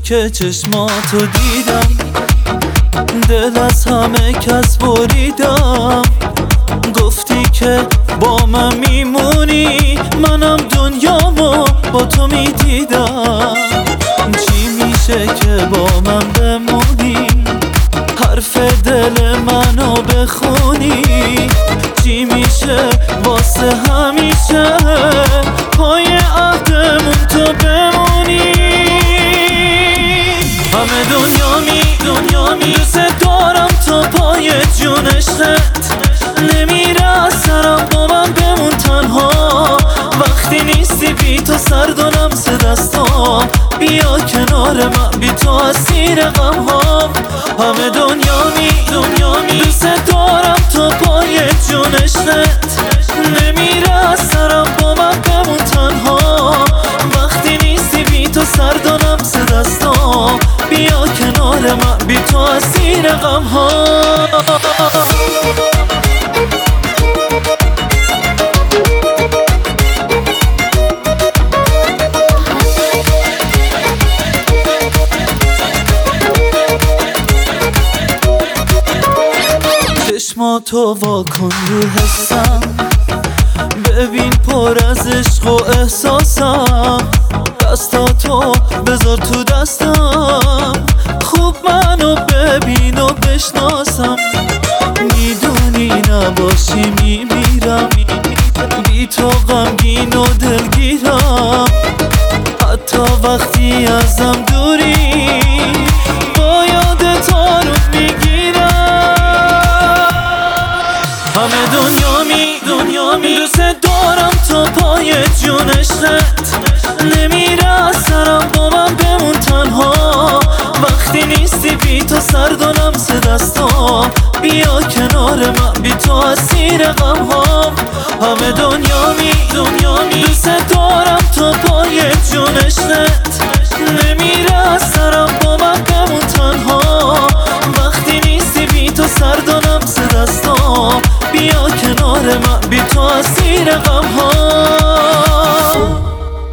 که چشماتو دیدم، دل از همه کس بریدم. گفتی که با من میمونی، منم دنیامو با تو میدیدم. چی میشه که با من بمونی، حرف دل منو بخونی؟ چی میشه واسه همیشه پای عهدمون تو بمونی؟ همه دنیا دوست دارم تا پای جون عشقت. نمیره از سرم با من بمون تنها، وقتی نیستی بی تو سرد و لمس دستام. بیا کنار من بی تو اسیر غمهام. همه دنیا دوست دارم تا پای جون عشقت. نمیره از سرم با من بمون تنها، وقتی نیستی بی تو سرد و لمس دستام. بیا کنار من بی تو اسیر غمهام. چشماتو واکن رو حسم، ببین پر از عشق و احساسم. دستاتو بذار تو دستم، خوب منو ببین و بشناسم. میدونی نباشی میمیرم، بی تو غمگین و دلگیرم. حتی وقتی ازم دوری با یادت آروم میگیرم. همه دنیا دوست دارم تا پای جون عشقت. نمیره از سرم با من بمون تنها، وقتی نیستی بی تو سرد و لمس دستام. بیا کنار من بی تو اسیر غمهام. همه دنیا دوست دارم تا پای جون عشقت. نمیره از سرم با من بمون تنها، وقتی نیستی بی تو سرد و لمس دستام. بیا کنار من بی تو اسیر غمهام.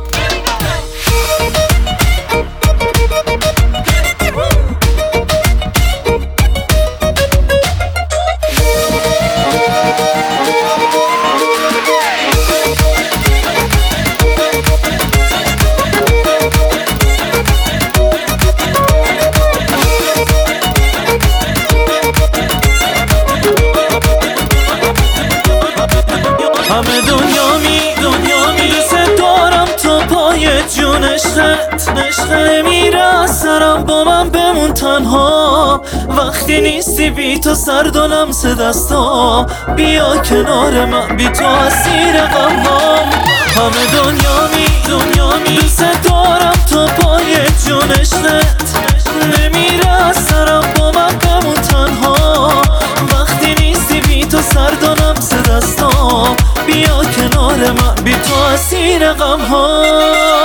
همه دنیا دوست دارم تا پای جون عشقت. نمیره از سرم با من بمون تنها، وقتی نیستی بی تو سرد و لمس دستام. بیا کنار من بی تو اسیر غمهام. همه دنیا دوست دارم تا پای جون عشقت. نمیره از سرم با من بمون تنها، وقتی نیستی بی تو سرد و لمس دستام. بیا کنار من بی تو اسیر غمهام.